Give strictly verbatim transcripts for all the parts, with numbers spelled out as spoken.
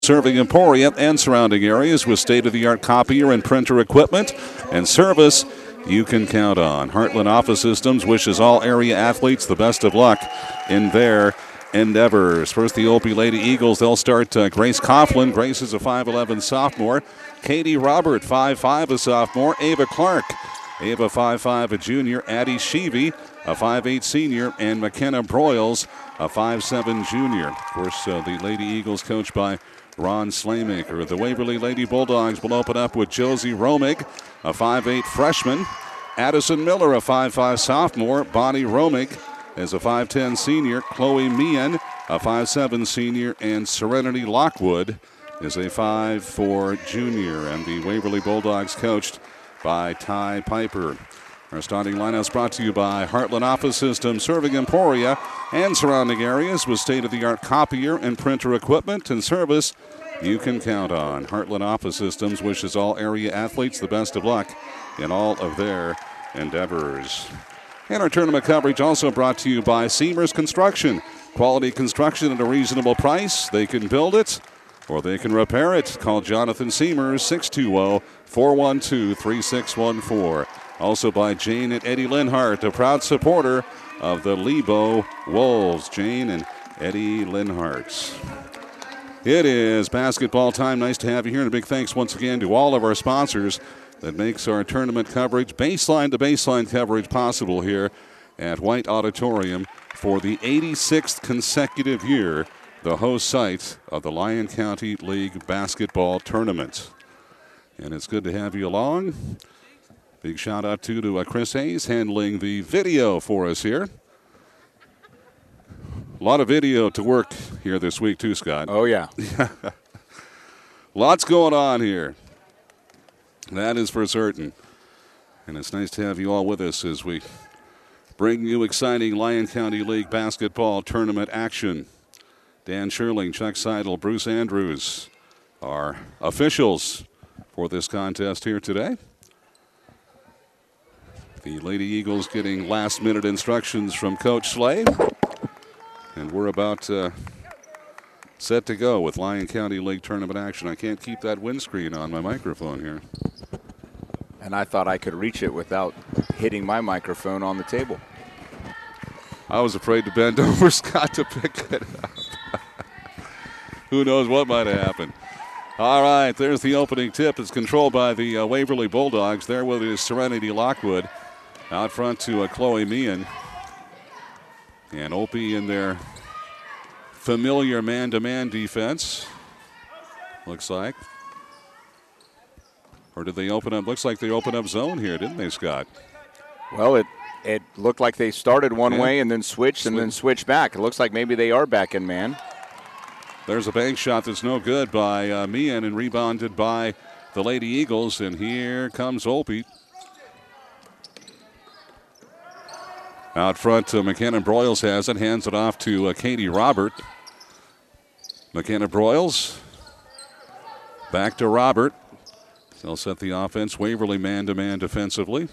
Serving Emporia and surrounding areas with state-of-the-art copier and printer equipment and service you can count on. Heartland Office Systems wishes all area athletes the best of luck in their endeavors. First, the Opie Lady Eagles. They'll start uh, Grace Coughlin. Grace is a five eleven sophomore. Katie Robert, five five, a sophomore. Ava Clark, Ava five five, a junior. Addie Sheevy, a five eight senior. And McKenna Broyles, a five seven junior. Of course, uh, the Lady Eagles coached by Ron Slaymaker. The Waverly Lady Bulldogs will open up with Josie Romig, a five eight freshman. Addison Miller, a five five sophomore. Bonnie Romig is a five ten senior. Chloe Meehan, a five seven senior. And Serenity Lockwood is a five four junior. And the Waverly Bulldogs coached by Ty Piper. Our starting lineup is brought to you by Heartland Office Systems, serving Emporia and surrounding areas with state-of-the-art copier and printer equipment and service you can count on. Heartland Office Systems wishes all area athletes the best of luck in all of their endeavors. And our tournament coverage also brought to you by Seamers Construction. Quality construction at a reasonable price. They can build it or they can repair it. Call Jonathan Seamers, six two zero, four one two, three six one four. Also by Jane and Eddie Linhart, a proud supporter of the Lebo Wolves. Jane and Eddie Linhart. It is basketball time. Nice to have you here. And a big thanks once again to all of our sponsors that makes our tournament coverage, baseline to baseline coverage, possible here at White Auditorium for the eighty-sixth consecutive year, the host site of the Lyon County League Basketball Tournament. And it's good to have you along. Big shout out too to uh, Chris Hayes handling the video for us here. A lot of video to work here this week too, Scott. Oh, yeah. Lots going on here. That is for certain. And it's nice to have you all with us as we bring you exciting Lyon County League basketball tournament action. Dan Sherling, Chuck Seidel, Bruce Andrews are officials for this contest here today. The Lady Eagles getting last-minute instructions from Coach Slay. And we're about uh, set to go with Lyon County League tournament action. I can't keep that windscreen on my microphone here. And I thought I could reach it without hitting my microphone on the table. I was afraid to bend over, Scott, to pick it up. Who knows what might have happened. All right, there's the opening tip. It's controlled by the uh, Waverly Bulldogs. There with it is Serenity Lockwood. Out front to uh, Chloe Meehan. And Opie in their familiar man-to-man defense, looks like. Or did they open up? Looks like they opened up zone here, didn't they, Scott? Well, it it looked like they started one yeah. way and then switched and then switched back. It looks like maybe they are back in man. There's a bank shot that's no good by uh, Meehan and rebounded by the Lady Eagles. And here comes Opie. Out front, uh, McKenna Broyles has it, hands it off to uh, Katie Robert. McKenna Broyles back to Robert. They'll set the offense. Waverly man-to-man defensively.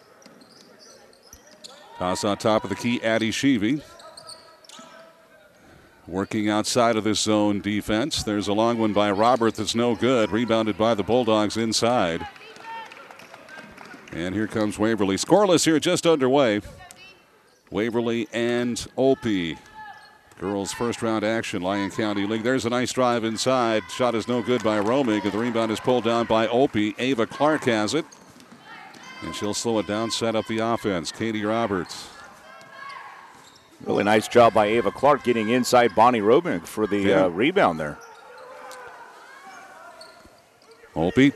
Toss on top of the key, Addie Sheevy. Working outside of this zone defense. There's a long one by Robert that's no good. Rebounded by the Bulldogs inside. And here comes Waverly. Scoreless here, just underway. Waverly and Opie. Girls' first round action, Lyon County League. There's a nice drive inside. Shot is no good by Romig, and the rebound is pulled down by Opie. Ava Clark has it. And she'll slow it down, set up the offense. Katie Roberts. Really nice job by Ava Clark getting inside Bonnie Romig for the yeah. uh, rebound there. Opie.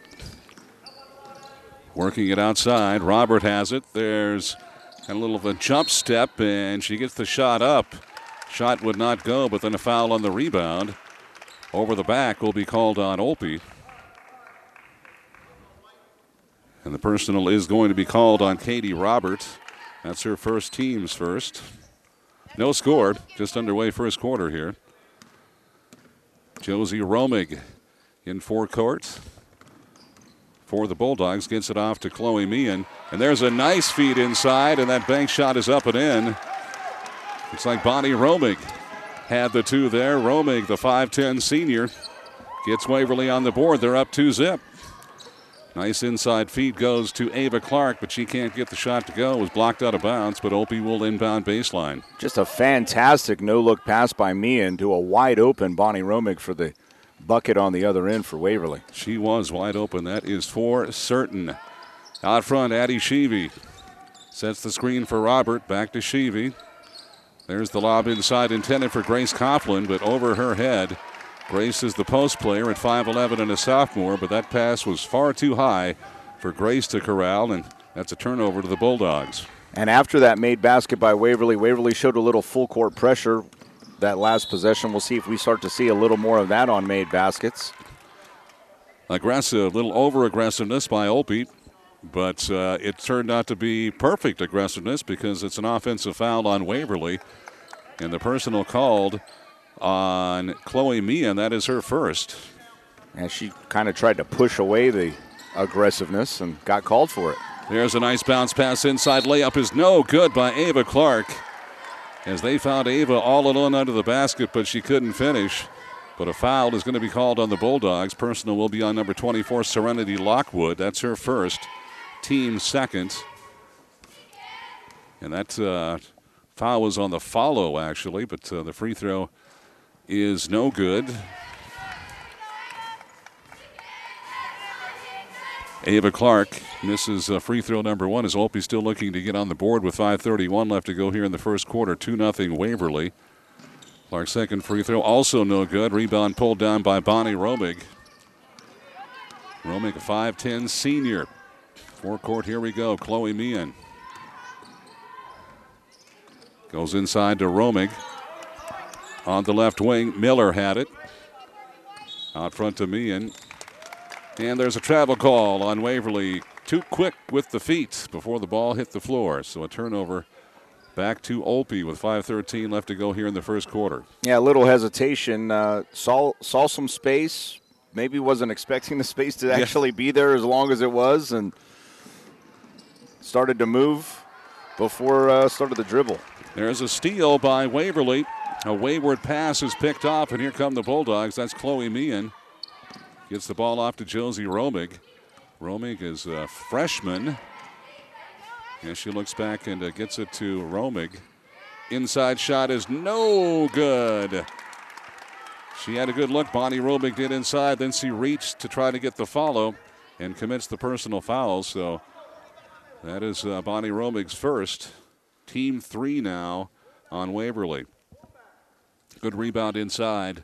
Working it outside. Robert has it. There's a little of a jump step, and she gets the shot up. Shot would not go, but then a foul on the rebound. Over the back will be called on Opie. And the personal is going to be called on Katie Roberts. That's her first, team's first. No score, just underway first quarter here. Josie Romig in forecourt for the Bulldogs. Gets it off to Chloe Meehan. And there's a nice feed inside, and that bank shot is up and in. Looks like Bonnie Romig had the two there. Romig, the five ten senior, gets Waverly on the board. They're up two zip. Nice inside feed goes to Ava Clark, but she can't get the shot to go. It was blocked out of bounds, but Opie will inbound baseline. Just a fantastic no-look pass by Meehan to a wide-open Bonnie Romig for the bucket on the other end for Waverly. She was wide open. That is for certain. Out front, Addie Sheevy sets the screen for Robert. Back to Sheevy. There's the lob inside intended for Grace Coughlin, but over her head. Grace is the post player at five eleven and a sophomore, but that pass was far too high for Grace to corral, and that's a turnover to the Bulldogs. And after that made basket by Waverly, Waverly showed a little full court pressure that last possession. We'll see if we start to see a little more of that on made baskets. Aggressive, little over-aggressiveness by Opie, but uh, it turned out to be perfect aggressiveness because it's an offensive foul on Waverly, and the personal called on Chloe Meehan. That is her first. And she kind of tried to push away the aggressiveness and got called for it. There's a nice bounce pass inside. Layup is no good by Ava Clark, as they found Ava all alone under the basket, but she couldn't finish. But a foul is going to be called on the Bulldogs. Personal will be on number twenty-four, Serenity Lockwood. That's her first, team second. And that uh, foul was on the follow, actually, but uh, the free throw is no good. Ava Clark misses uh, free throw number one as Opie still looking to get on the board with five thirty-one left to go here in the first quarter. two nothing Waverly. Clark's second free throw also no good. Rebound pulled down by Bonnie Romig. Romig, a five ten senior. Forecourt, here we go. Chloe Meehan goes inside to Romig. On the left wing, Miller had it. Out front to Meehan. And there's a travel call on Waverly. Too quick with the feet before the ball hit the floor. So a turnover back to Opie with five thirteen left to go here in the first quarter. Yeah, a little hesitation. Uh, saw, saw some space. Maybe wasn't expecting the space to actually yeah. be there as long as it was. And started to move before uh, started the dribble. There's a steal by Waverly. A wayward pass is picked off, and here come the Bulldogs. That's Chloe Meehan. Gets the ball off to Josie Romig. Romig is a freshman. And she looks back and uh, gets it to Romig. Inside shot is no good. She had a good look. Bonnie Romig did inside. Then she reached to try to get the follow and commits the personal foul. So that is uh, Bonnie Romig's first. Team three now on Waverly. Good rebound inside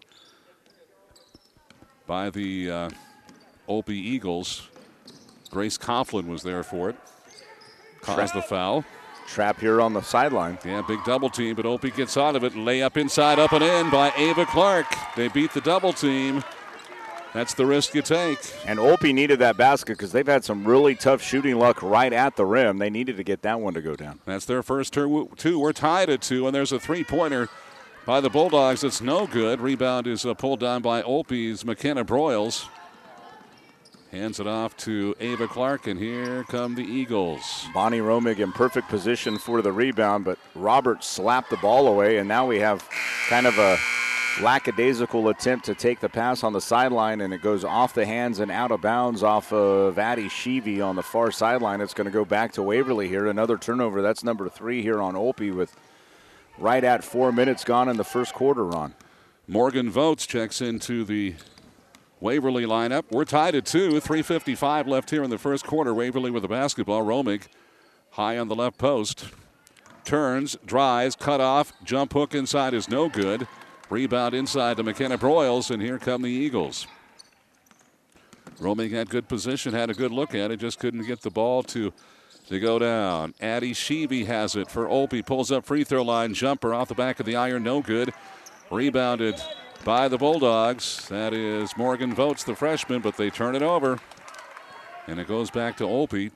by the uh, Opie Eagles. Grace Coughlin was there for it. Caused the foul. Trap here on the sideline. Yeah, big double team, but Opie gets out of it. Layup inside, up and in by Ava Clark. They beat the double team. That's the risk you take. And Opie needed that basket because they've had some really tough shooting luck right at the rim. They needed to get that one to go down. That's their first two. We're tied at two, and there's a three-pointer by the Bulldogs. It's no good. Rebound is uh, pulled down by Opie's McKenna Broyles. Hands it off to Ava Clark, and here come the Eagles. Bonnie Romig in perfect position for the rebound, but Robert slapped the ball away, and now we have kind of a lackadaisical attempt to take the pass on the sideline, and it goes off the hands and out of bounds off of Addie Sheevy on the far sideline. It's going to go back to Waverly here. Another turnover. That's number three here on Opie with right at four minutes gone in the first quarter, Ron. Morgan Votes checks into the Waverly lineup. We're tied at two. three fifty-five left here in the first quarter. Waverly with the basketball. Romig high on the left post. Turns, drives, cut off. Jump hook inside is no good. Rebound inside to McKenna Broyles, and here come the Eagles. Romig had good position, had a good look at it, just couldn't get the ball to, to go down. Addie Sheevy has it for Opie. Pulls up free throw line. Jumper off the back of the iron, no good. Rebounded by the Bulldogs. That is Morgan Votes, the freshman, but they turn it over. And it goes back to Opie.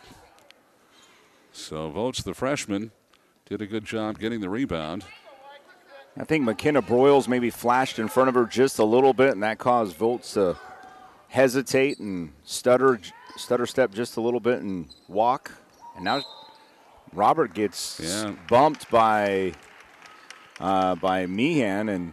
So Votes, the freshman, did a good job getting the rebound. I think McKenna Broyles maybe flashed in front of her just a little bit, and that caused Votes to hesitate and stutter, stutter step just a little bit and walk. And now Robert gets yeah. bumped by uh, by Meehan, and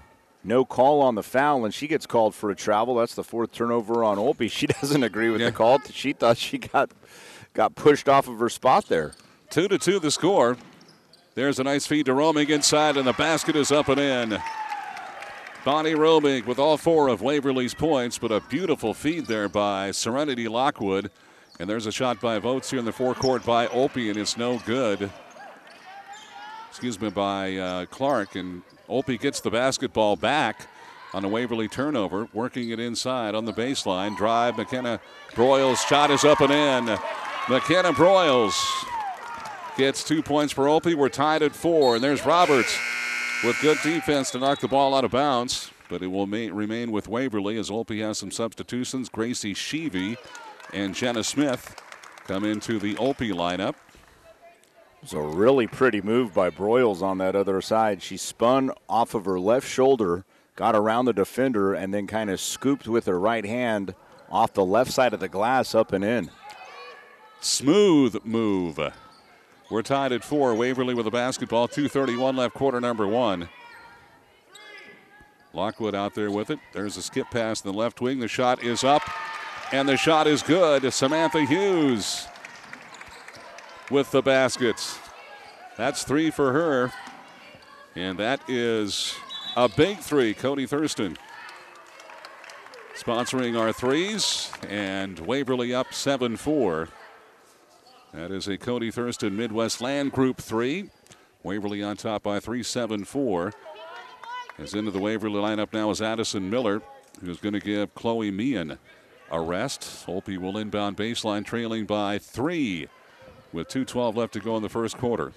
no call on the foul, and she gets called for a travel. That's the fourth turnover on Olpe. She doesn't agree with yeah. the call. She thought she got got pushed off of her spot there. Two to two the score. There's a nice feed to Romig inside, and the basket is up and in. Bonnie Romig with all four of Waverly's points, but a beautiful feed there by Serenity Lockwood. And there's a shot by Votes here in the forecourt by Olpe, and it's no good. Excuse me, by uh, Clark, and Olpe gets the basketball back on a Waverly turnover, working it inside on the baseline. Drive, McKenna Broyles' shot is up and in. McKenna Broyles gets two points for Olpe. We're tied at four, and there's Roberts with good defense to knock the ball out of bounds, but it will ma- remain with Waverly as Olpe has some substitutions. Gracie Sheevy and Jenna Smith come into the Olpe lineup. It's a really pretty move by Broyles on that other side. She spun off of her left shoulder, got around the defender, and then kind of scooped with her right hand off the left side of the glass up and in. Smooth move. We're tied at four. Waverly with the basketball. two thirty-one left, quarter number one. Lockwood out there with it. There's a skip pass in the left wing. The shot is up, and the shot is good. Samantha Hughes with the baskets. That's three for her, and that is a big three. Cody Thurston sponsoring our threes, and Waverly up seven four. That is a Cody Thurston Midwest Land Group three. Waverly on top by three, seven four. As into the Waverly lineup now is Addison Miller, who's going to give Chloe Meehan a rest. Olpe will inbound baseline, trailing by three with two twelve left to go in the first quarter.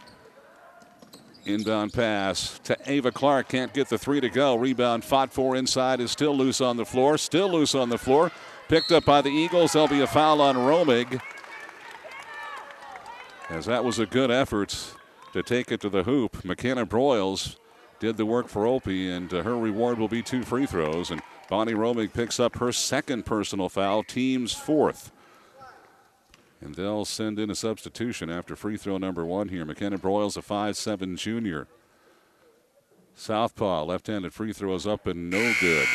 Inbound pass to Ava Clark. Can't get the three to go. Rebound fought for inside, is still loose on the floor. Still loose on the floor. Picked up by the Eagles. There'll be a foul on Romig, as that was a good effort to take it to the hoop. McKenna Broyles did the work for Olpe, and uh, her reward will be two free throws. And Bonnie Romig picks up her second personal foul, team's fourth. And they'll send in a substitution after free throw number one here. McKenna Broyles, a five seven junior. Southpaw, left-handed free throws up and no good.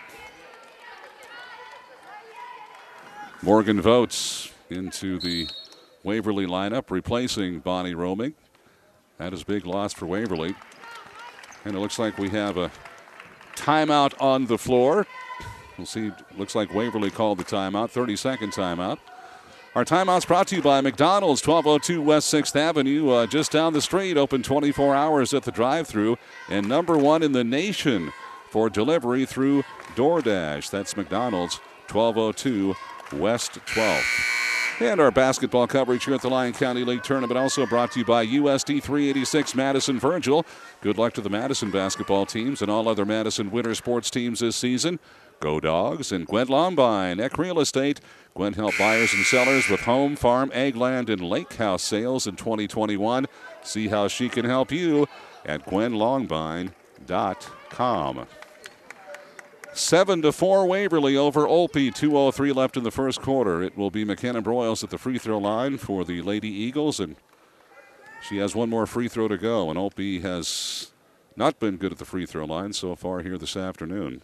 Morgan Votes into the Waverly lineup, replacing Bonnie Romig. That is a big loss for Waverly. And it looks like we have a timeout on the floor. We'll see. Looks like Waverly called the timeout, thirty-second timeout. Our timeout's brought to you by McDonald's, twelve oh two West sixth Avenue, uh, just down the street, open twenty-four hours at the drive-thru, and number one in the nation for delivery through DoorDash. That's McDonald's, twelve oh two West twelfth. And our basketball coverage here at the Lyon County League Tournament also brought to you by U S D three eighty-six Madison Virgil. Good luck to the Madison basketball teams and all other Madison winter sports teams this season. Go Dogs. And Gwen Lombine, Eck Real Estate. Gwen helped buyers and sellers with home, farm, egg land, and lake house sales in twenty twenty-one. See how she can help you at gwen lombine dot com. Seven to four Waverly over Olpe. two oh three left in the first quarter. It will be McKenna Broyles at the free throw line for the Lady Eagles, and she has one more free throw to go. And Olpe has not been good at the free throw line so far here this afternoon.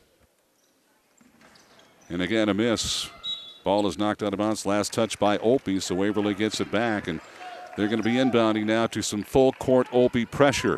And again, a miss. Ball is knocked out of bounds. Last touch by Olpe, so Waverly gets it back, and they're going to be inbounding now to some full court Olpe pressure.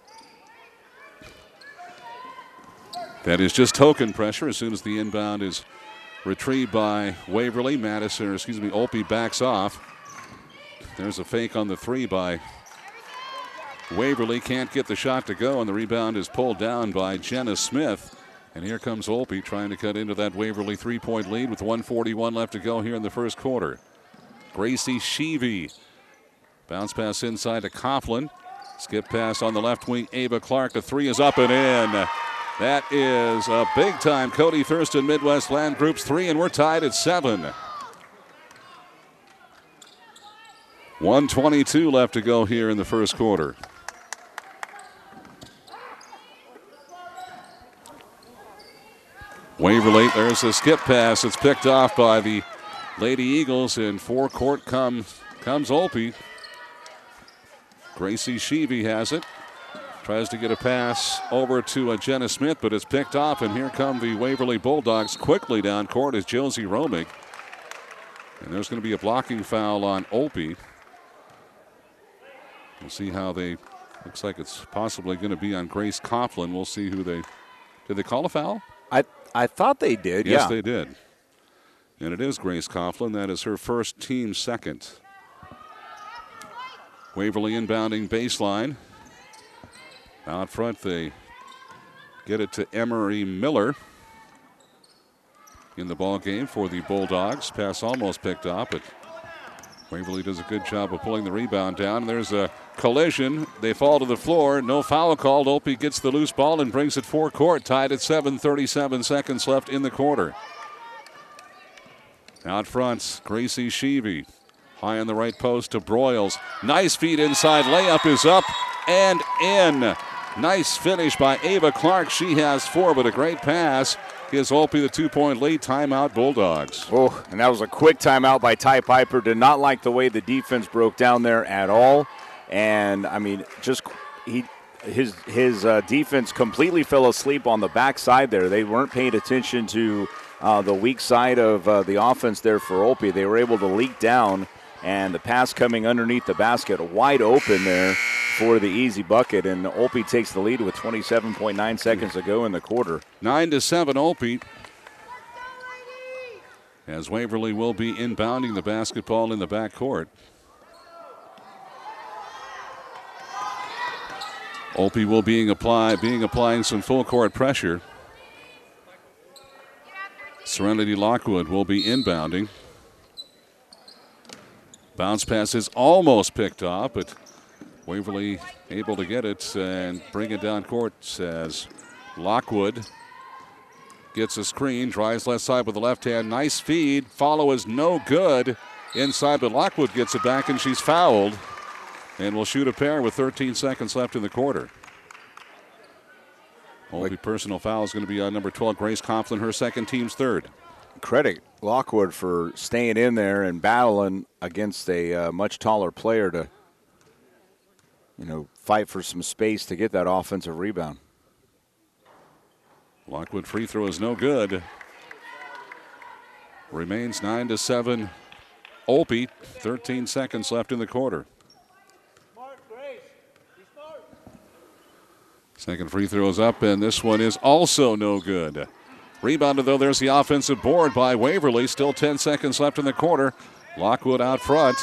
That is just token pressure. As soon as the inbound is retrieved by Waverly, Madison, or excuse me, Olpe backs off. There's a fake on the three by Waverly. Can't get the shot to go, and the rebound is pulled down by Jenna Smith. And here comes Olpe trying to cut into that Waverly three-point lead with one forty-one left to go here in the first quarter. Gracie Sheevy. Bounce pass inside to Coughlin. Skip pass on the left wing. Ava Clark. The three is up and in. That is a big-time Cody Thurston Midwest Land Group's three, and we're tied at seven. one twenty-two left to go here in the first quarter. Waverly, there's a skip pass. It's picked off by the Lady Eagles, and forecourt comes, comes Olpe. Gracie Sheevy has it. Tries to get a pass over to uh, Jenna Smith, but it's picked off, and here come the Waverly Bulldogs quickly down court as Josie Romig. And there's going to be a blocking foul on Opie. We'll see how they, looks like it's possibly going to be on Grace Coughlin. We'll see who they, did they call a foul? I I thought they did, yes, yeah. they did. And it is Grace Coughlin. That is her first, team second. Waverly inbounding baseline. Out front, they get it to Emery Miller in the ball game for the Bulldogs. Pass almost picked off, but Waverly does a good job of pulling the rebound down. There's a collision. They fall to the floor. No foul called. Opie gets the loose ball and brings it forecourt. Tied at seven, thirty-seven seconds left in the quarter. Out front, Gracie Sheevy. High on the right post to Broyles. Nice feed inside. Layup is up and in. Nice finish by Ava Clark. She has four, but a great pass. Gives Opie the two-point lead. Timeout, Bulldogs. Oh, and that was a quick timeout by Ty Piper. Did not like the way the defense broke down there at all. And, I mean, just he his his uh, defense completely fell asleep on the backside there. They weren't paying attention to uh, the weak side of uh, the offense there for Opie. They were able to leak down, and the pass coming underneath the basket wide open there for the easy bucket, and Opie takes the lead with twenty-seven point nine seconds to go in the quarter. Nine to seven, Opie. As Waverly will be inbounding the basketball in the backcourt. Opie will being apply, being applying some full court pressure. Serenity Lockwood will be inbounding. Bounce pass is almost picked off, but Waverly able to get it and bring it down court as Lockwood gets a screen, drives left side with the left hand. Nice feed. Follow is no good inside, but Lockwood gets it back and she's fouled. And will shoot a pair with thirteen seconds left in the quarter. Only personal foul is going to be on number twelve, Grace Coughlin, her second, team's third. Credit Lockwood for staying in there and battling against a uh, much taller player to, you know, fight for some space to get that offensive rebound. Lockwood free throw is no good. Remains nine to seven. Opie, thirteen seconds left in the quarter. Second free throw is up, and this one is also no good. Rebounded, though, there's the offensive board by Waverly. Still ten seconds left in the quarter. Lockwood out front.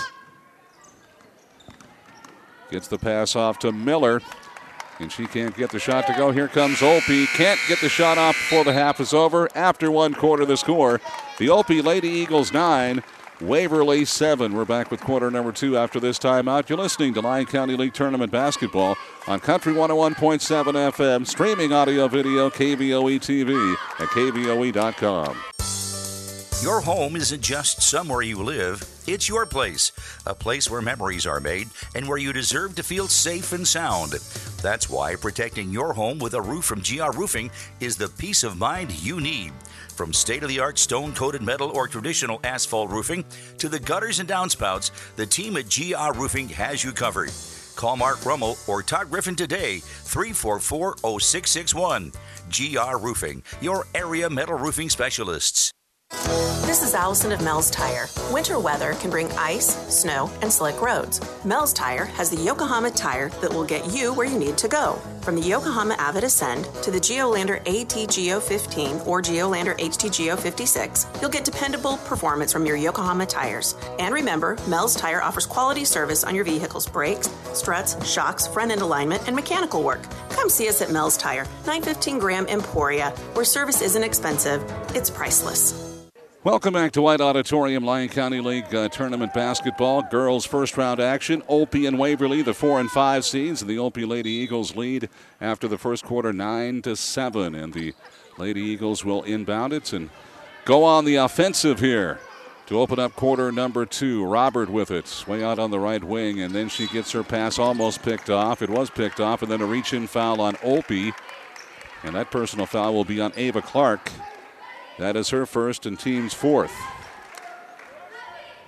Gets the pass off to Miller, and she can't get the shot to go. Here comes Opie. Can't get the shot off before the half is over. After one quarter, the score. The Opie Lady Eagles nine, Waverly seven. We're back with quarter number two after this timeout. You're listening to Lyon County League Tournament Basketball on Country one oh one point seven F M, streaming audio, video, K V O E T V at K V O E dot com. Your home isn't just somewhere you live, it's your place. A place where memories are made and where you deserve to feel safe and sound. That's why protecting your home with a roof from G R Roofing is the peace of mind you need. From state-of-the-art stone-coated metal or traditional asphalt roofing to the gutters and downspouts, the team at G R Roofing has you covered. Call Mark Rummel or Todd Griffin today, three four four, oh six six one. G R Roofing, your area metal roofing specialists. This is Allison of Mel's Tire. Winter weather can bring ice, snow, and slick roads. Mel's Tire has the Yokohama tire that will get you where you need to go. From the Yokohama Avid Ascend to the Geolander A T G O fifteen or Geolander H T G O fifty-six, you'll get dependable performance from your Yokohama tires. And remember, Mel's Tire offers quality service on your vehicle's brakes, struts, shocks, front end alignment, and mechanical work. Come see us at Mel's Tire, nine fifteen Graham Emporia, where service isn't expensive, it's priceless. Welcome back to White Auditorium, Lyon County League uh, Tournament Basketball. Girls first round action. Opie and Waverly, the four and five seeds. And the Opie Lady Eagles lead after the first quarter, nine to seven. And the Lady Eagles will inbound it and go on the offensive here to open up quarter number two. Robert with it, way out on the right wing. And then she gets her pass almost picked off. It was picked off. And then a reach-in foul on Opie. And that personal foul will be on Ava Clark. That is her first and team's fourth.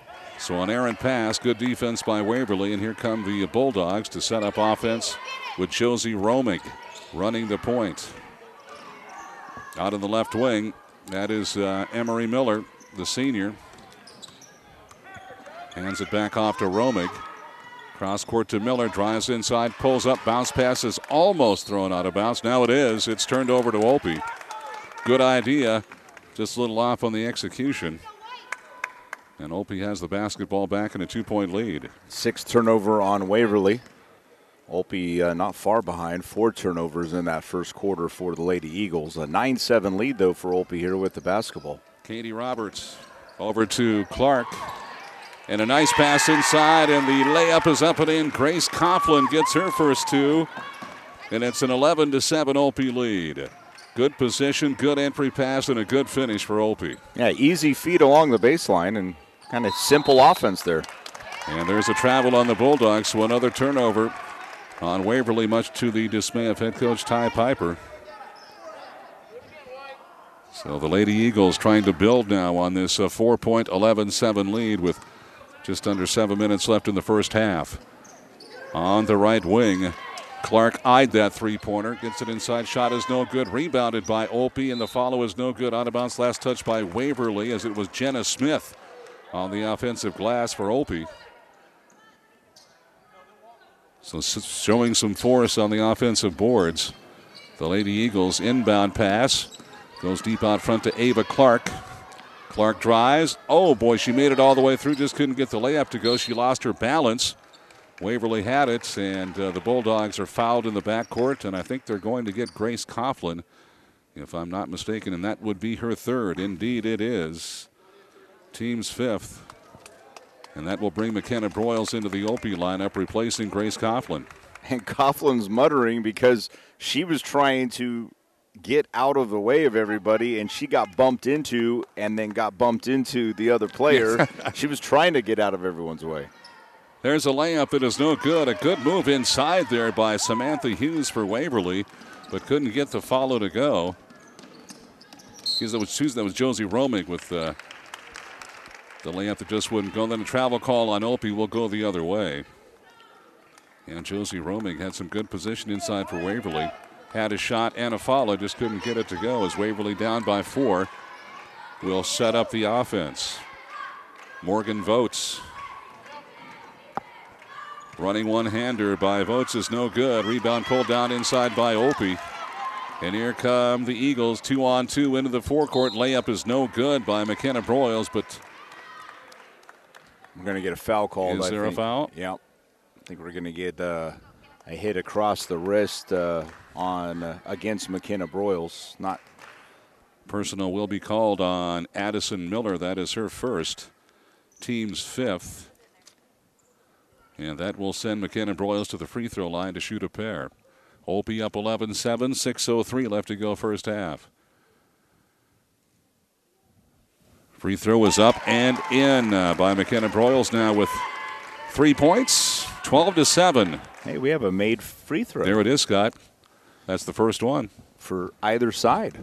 So an errant pass, good defense by Waverly, and here come the Bulldogs to set up offense with Josie Romig running the point. Out in the left wing, that is uh, Emery Miller, the senior. Hands it back off to Romig. Cross court to Miller, drives inside, pulls up, bounce pass is almost thrown out of bounds. Now it is. It's turned over to Opie. Good idea, just a little off on the execution. And Opie has the basketball back in a two-point lead. Sixth turnover on Waverly. Opie uh, not far behind. Four turnovers in that first quarter for the Lady Eagles. A nine seven lead, though, for Opie here with the basketball. Katie Roberts over to Clark. And a nice pass inside, and the layup is up and in. Grace Coughlin gets her first two. And it's an eleven to seven Opie lead. Good position, good entry pass, and a good finish for Opie. Yeah, easy feed along the baseline and kind of simple offense there. And there's a travel on the Bulldogs, so another turnover on Waverly, much to the dismay of head coach Ty Piper. So the Lady Eagles trying to build now on this uh, four-point eleven seven lead with just under seven minutes left in the first half. On the right wing, Clark eyed that three-pointer. Gets it inside. Shot is no good. Rebounded by Opie, and the follow is no good. Out of bounds. Last touch by Waverly, as it was Jenna Smith on the offensive glass for Opie. So showing some force on the offensive boards. The Lady Eagles inbound pass. Goes deep out front to Ava Clark. Clark drives. Oh, boy, she made it all the way through. Just couldn't get the layup to go. She lost her balance. Waverly had it, and uh, the Bulldogs are fouled in the backcourt, and I think they're going to get Grace Coughlin, if I'm not mistaken, and that would be her third. Indeed, it is. Team's fifth. And that will bring McKenna Broyles into the Opie lineup, replacing Grace Coughlin. And Coughlin's muttering because she was trying to get out of the way of everybody, and she got bumped into and then got bumped into the other player. She was trying to get out of everyone's way. There's a layup that is no good. A good move inside there by Samantha Hughes for Waverly, but couldn't get the follow to go. Because that was Tuesday, that was Josie Romig with uh, the layup that just wouldn't go. Then a travel call on Opie will go the other way. And Josie Romig had some good position inside for Waverly. Had a shot and a follow, just couldn't get it to go as Waverly down by four. Will set up the offense. Morgan Votes. Running one-hander by Votes is no good. Rebound pulled down inside by Opie. And here come the Eagles, two on two into the forecourt. Layup is no good by McKenna Broyles, but we're going to get a foul called. Is I there think. a foul? Yeah. I think we're going to get uh, a hit across the wrist uh, on uh, against McKenna Broyles. Not personal will be called on Addison Miller. That is her first, team's fifth. And that will send McKenna Broyles to the free throw line to shoot a pair. Opie up eleven seven, six oh three left to go first half. Free throw is up and in uh, by McKenna Broyles now with three points, twelve to seven. Hey, we have a made free throw. There it is, Scott. That's the first one. For either side.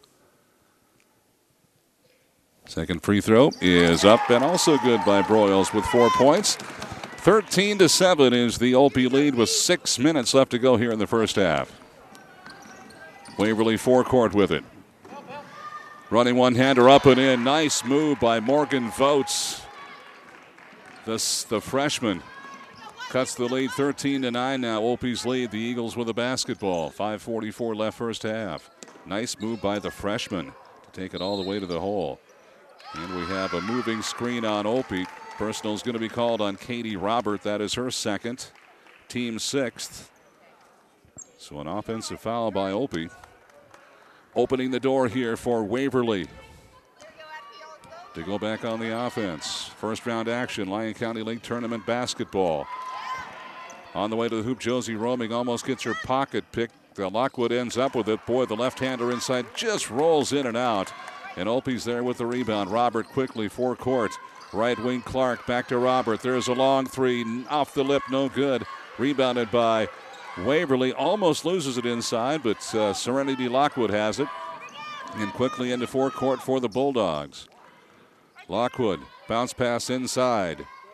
Second free throw is up and also good by Broyles with four points. thirteen to seven is the Opie lead with six minutes left to go here in the first half. Waverly forecourt with it. Running one-hander up and in. Nice move by Morgan Votes. This, the freshman cuts the lead thirteen to nine now. Opie's lead. The Eagles with a basketball. five forty-four left first half. Nice move by the freshman to take it all the way to the hole. And we have a moving screen on Opie. Personal is going to be called on Katie Robert. That is her second. Team sixth. So an offensive foul by Opie. Opening the door here for Waverly to go back on the offense. First round action, Lyon County League Tournament basketball. On the way to the hoop, Josie Romig almost gets her pocket picked. The Lockwood ends up with it. Boy, the left-hander inside just rolls in and out. And Opie's there with the rebound. Robert quickly forecourt. Right wing Clark back to Robert. There's a long three off the lip, no good. Rebounded by Waverly. Almost loses it inside, but uh, Serenity Lockwood has it. And quickly into forecourt for the Bulldogs. Lockwood bounce pass inside.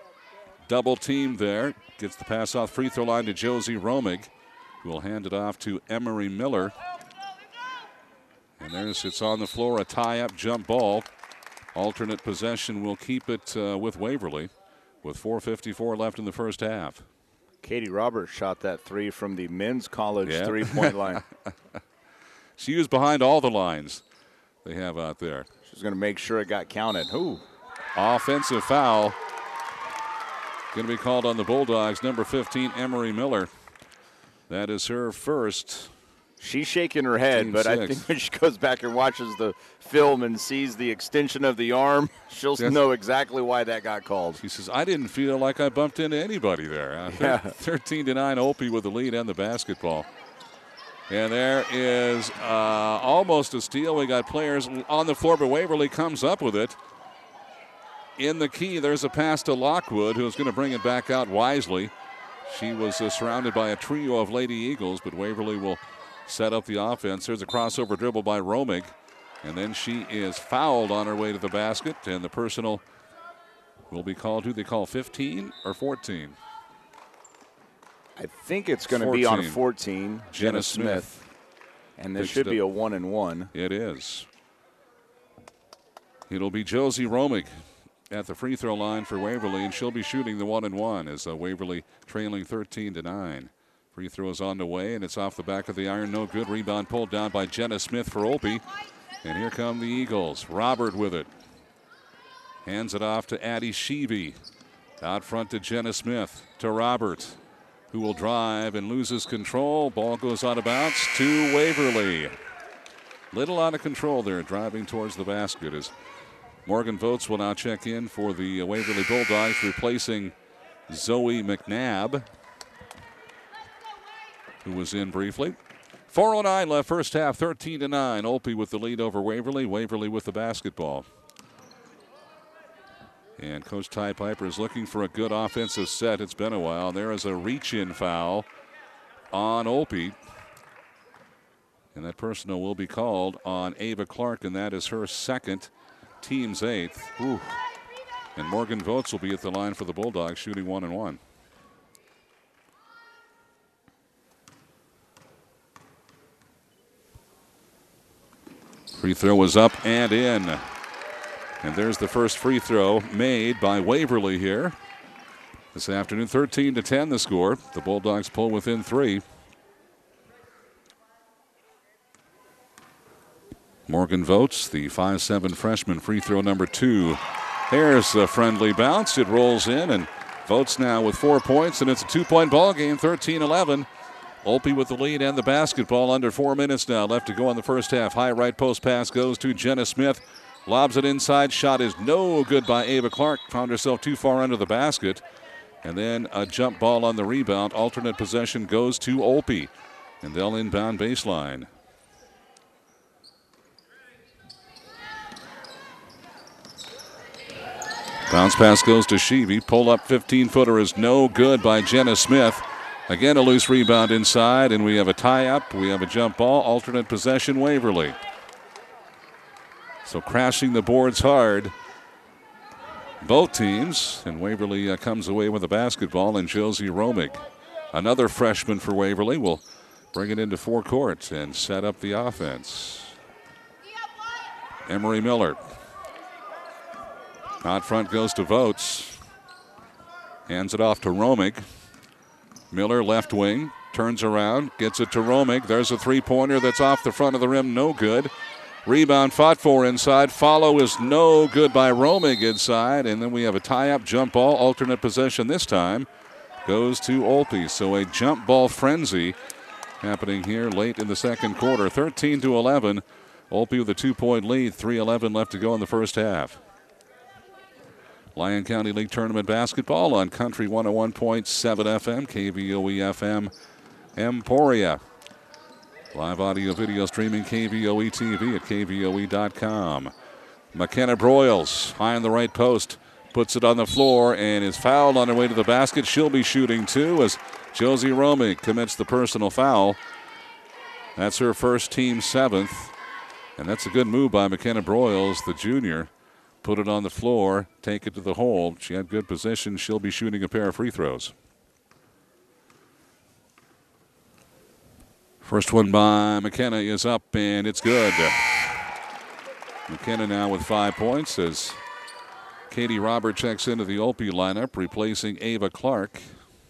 double team there. Gets the pass off free throw line to Josie Romig, who will hand it off to Emery Miller. And there's, it's on the floor, a tie-up jump ball. Alternate possession will keep it uh, with Waverly with four fifty-four left in the first half. Katie Roberts shot that three from the men's college yeah. three-point line. She was behind all the lines they have out there. She's going to make sure it got counted. Ooh. Offensive foul. Going to be called on the Bulldogs. Number fifteen, Emery Miller. That is her first. She's shaking her head, Team but six. I think when she goes back and watches the film and sees the extension of the arm, she'll Yes. know exactly why that got called. She says, I didn't feel like I bumped into anybody there. Uh, Yeah. thirteen to nine, Opie with the lead and the basketball. And there is uh, almost a steal. We got players on the floor, but Waverly comes up with it. In the key, there's a pass to Lockwood, who's going to bring it back out wisely. She was uh, surrounded by a trio of Lady Eagles, but Waverly will set up the offense. There's a crossover dribble by Romig, and then she is fouled on her way to the basket, and the personal will be called. Who they call, fifteen or fourteen? I think it's going to be on fourteen, Jenna, Jenna Smith. Smith. And this Picks should it be up. a one and one. It is. It'll be Josie Romig at the free throw line for Waverly, and she'll be shooting the one and one as uh, Waverly trailing thirteen to nine. Free throw is on the way, and it's off the back of the iron. No good. Rebound pulled down by Jenna Smith for Opie. And here come the Eagles. Robert with it. Hands it off to Addie Sheeby. Out front to Jenna Smith. To Robert, who will drive and loses control. Ball goes out of bounds to Waverly. Little out of control there, driving towards the basket as Morgan Votes will now check in for the Waverly Bulldogs, replacing Zoe McNabb, who was in briefly. four oh nine left first half, thirteen to nine. Opie with the lead over Waverly. Waverly with the basketball. And Coach Ty Piper is looking for a good offensive set. It's been a while. There is a reach-in foul on Opie. And that personal will be called on Ava Clark, and that is her second, team's eighth. Ooh. And Morgan Votes will be at the line for the Bulldogs, shooting one and one. Free throw was up and in. And there's the first free throw made by Waverly here this afternoon. thirteen to ten the score. The Bulldogs pull within three. Morgan Votes, the five seven freshman, free throw number two. There's a friendly bounce. It rolls in, and Votes now with four points, and it's a two-point ball game, thirteen eleven. Opie with the lead and the basketball. Under four minutes now left to go in the first half. High right post pass goes to Jenna Smith. Lobs it inside. Shot is no good by Ava Clark. Found herself too far under the basket. And then a jump ball on the rebound. Alternate possession goes to Opie. And they'll inbound baseline. Bounce pass goes to Sheevy. Pull up fifteen-footer is no good by Jenna Smith. Again, a loose rebound inside, and we have a tie-up. We have a jump ball. Alternate possession, Waverly. So crashing the boards hard, both teams. And Waverly uh, comes away with a basketball, and Josie Romig, another freshman for Waverly, will bring it into forecourt and set up the offense. Emery Miller. Out front goes to Votes. Hands it off to Romig. Miller left wing, turns around, gets it to Romig. There's a three-pointer that's off the front of the rim, no good. Rebound fought for inside. Follow is no good by Romig inside. And then we have a tie-up jump ball. Alternate possession this time goes to Opie. So a jump ball frenzy happening here late in the second quarter. thirteen to eleven. Opie with a two-point lead. three eleven left to go in the first half. Lyon County League Tournament basketball on Country one oh one point seven F M, K V O E F M, Emporia. Live audio video streaming K V O E T V at K V O E dot com. McKenna Broyles, high on the right post, puts it on the floor and is fouled on her way to the basket. She'll be shooting two as Josie Romig commits the personal foul. That's her first, team seventh. And that's a good move by McKenna Broyles, the junior. put it on the floor, take it to the hole. She had good position. She'll be shooting a pair of free throws. First one by McKenna is up, and it's good. McKenna now with five points as Katie Robert checks into the Olpe lineup, replacing Ava Clark.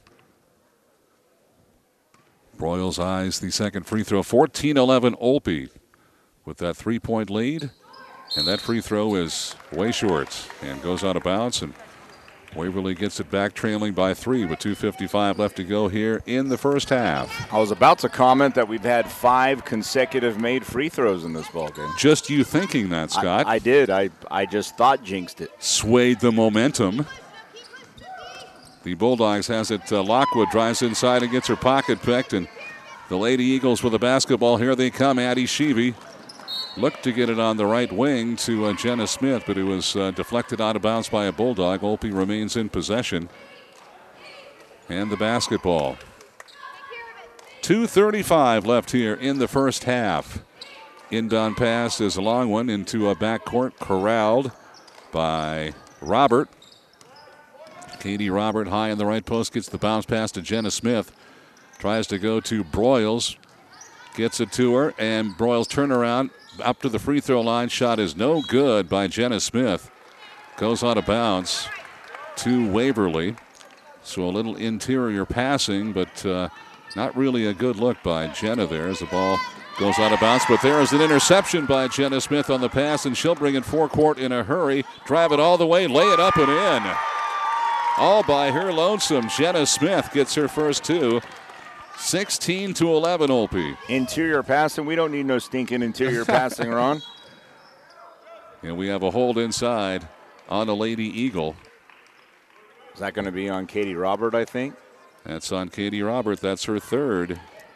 Broyles eyes the second free throw. fourteen eleven Olpe with that three-point lead. And that free throw is way short and goes out of bounds. And Waverly gets it back, trailing by three with two fifty-five left to go here in the first half. I was about to comment that we've had five consecutive made free throws in this ballgame. Just you thinking that, Scott. I, I did. I, I just thought jinxed it. Swayed the momentum. The Bulldogs has it. Uh, Lockwood drives inside and gets her pocket picked. And the Lady Eagles with the basketball. Here they come. Addie Sheevy looked to get it on the right wing to uh, Jenna Smith, but it was uh, deflected out of bounds by a Bulldog. Olpe remains in possession. And the basketball. two thirty-five left here in the first half. Inbound pass is a long one into a backcourt, corralled by Robert. Katie Robert high in the right post, gets the bounce pass to Jenna Smith. Tries to go to Broyles. Gets it to her, and Broyles turnaround up to the free throw line. Shot is no good by Jenna Smith. Goes out of bounds to Waverly. So a little interior passing, but uh, not really a good look by Jenna there as the ball goes out of bounds. But there is an interception by Jenna Smith on the pass, and she'll bring it forecourt in a hurry. Drive it all the way, lay it up and in. All by her lonesome. Jenna Smith gets her first two. sixteen to eleven, Olpe. Interior passing. We don't need no stinking interior passing, Ron. And we have a hold inside on a Lady Eagle. Is that going to be on Katie Robert, I think? That's on Katie Robert. That's her third.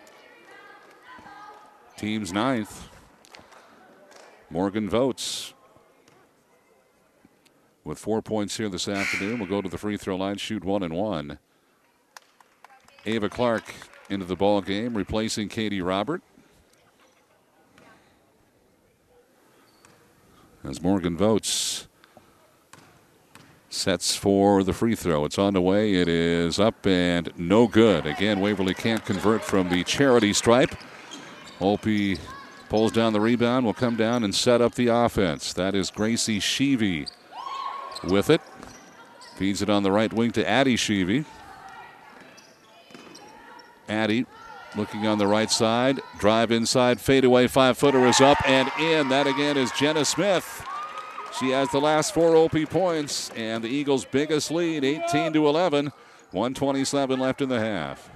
Team's ninth. Morgan Votes with four points here this afternoon. We'll go to the free throw line, shoot one and one. Ava Clark into the ball game, replacing Katie Robert. As Morgan Votes sets for the free throw. It's on the way. It is up and no good. Again, Waverly can't convert from the charity stripe. Olpe pulls down the rebound, will come down and set up the offense. That is Gracie Sheevy with it. Feeds it on the right wing to Addie Sheevy. Addie looking on the right side. Drive inside, fadeaway five-footer is up and in. That again is Jenna Smith. She has the last four Olpe points and the Eagles' biggest lead, eighteen to eleven. one twenty-seven left in the half.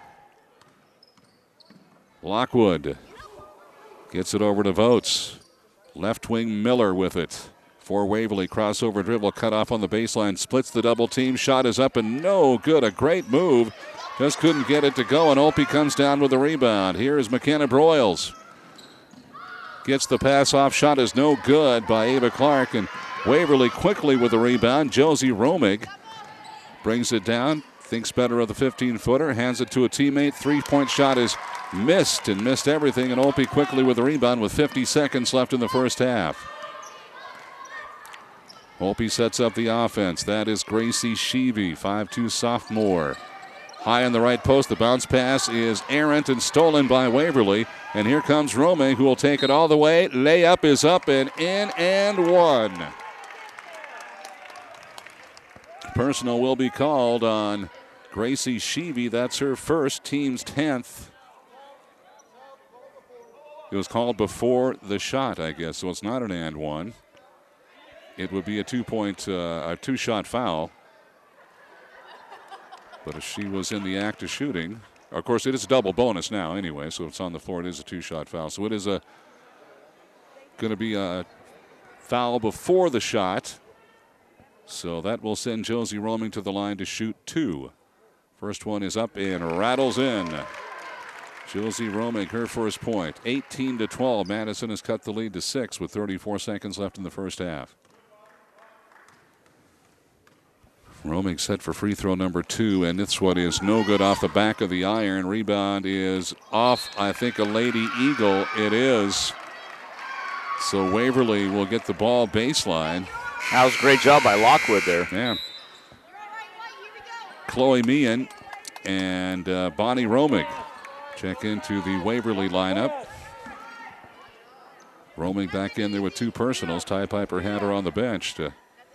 Lockwood gets it over to Votes. Left wing Miller with it. For Waverly, crossover dribble cut off on the baseline. Splits the double team. Shot is up and no good. A great move. Just couldn't get it to go, and Olpe comes down with the rebound. Here is McKenna Broyles. Gets the pass off. Shot is no good by Ava Clark, and Waverly quickly with the rebound. Josie Romig brings it down. Thinks better of the fifteen-footer. Hands it to a teammate. Three-point shot is missed and missed everything, and Olpe quickly with the rebound with fifty seconds left in the first half. Olpe sets up the offense. That is Gracie Sheevy, five two sophomore. High on the right post. The bounce pass is errant and stolen by Waverly. And here comes Rome, who will take it all the way. Layup is up and in and one. Personal will be called on Gracie Sheevy. That's her first, team's tenth. It was called before the shot, I guess, so it's not an and one. It would be a two-point, uh, a two-shot foul. But if she was in the act of shooting, of course, it is a double bonus now anyway, so it's on the floor. It is a two-shot foul. So it is a going to be a foul before the shot. So that will send Josie Roming to the line to shoot two. First one is up and rattles in. Josie Roming, her first point. eighteen to twelve. Madison has cut the lead to six with thirty-four seconds left in the first half. Roming set for free throw number two, and this one is no good off the back of the iron. Rebound is off, I think, a Lady Eagle. It is. So Waverly will get the ball baseline. That was a great job by Lockwood there. Yeah. Chloe Meehan and uh, Bonnie Romig check into the Waverly lineup. Romig back in there with two personals. Ty Piper had her on the bench to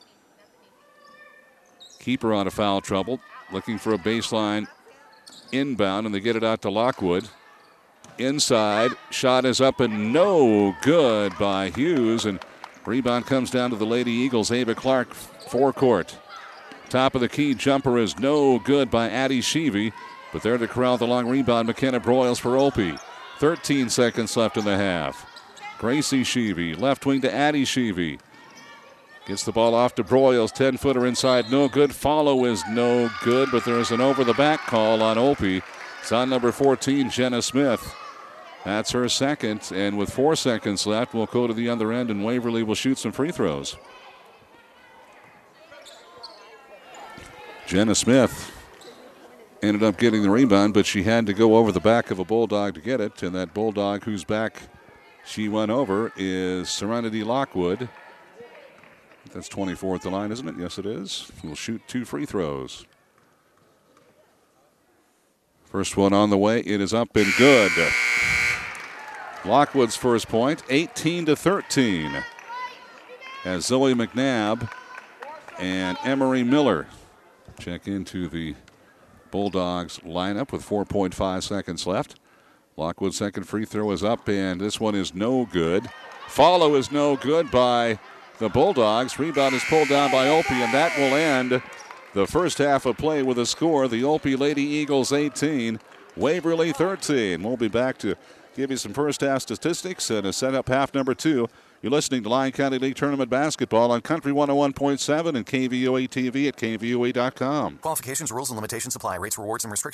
keep her out of foul trouble. Looking for a baseline inbound, and they get it out to Lockwood. Inside, shot is up and no good by Hughes, and rebound comes down to the Lady Eagles. Ava Clark, forecourt. Top of the key jumper is no good by Addie Sheevy, but there to corral the long rebound, McKenna Broyles for Opie. thirteen seconds left in the half. Gracie Sheevy, left wing to Addie Sheevy. Gets the ball off to Broyles, ten-footer inside, no good. Follow is no good, but there's an over-the-back call on Opie. It's on number fourteen, Jenna Smith. That's her second, and with four seconds left, we'll go to the other end, and Waverly will shoot some free throws. Jenna Smith ended up getting the rebound, but she had to go over the back of a Bulldog to get it, and that Bulldog whose back she went over is Serenity Lockwood. That's twenty-four at the line, isn't it? Yes, it is. We'll shoot two free throws. First one on the way. It is up and good. Lockwood's first point, eighteen to thirteen. As Zoe McNabb and Emery Miller check into the Bulldogs lineup with four point five seconds left. Lockwood's second free throw is up, and this one is no good. Follow is no good by the Bulldogs. Rebound is pulled down by Opie, and that will end the first half of play with a score. The Opie Lady Eagles eighteen, Waverly thirteen. We'll be back to give you some first half statistics and a set up half number two. You're listening to Lyon County League Tournament Basketball on Country one oh one point seven and K V O A T V at K V O A dot com. Qualifications, rules, and limitations apply. Rates, rewards, and restrictions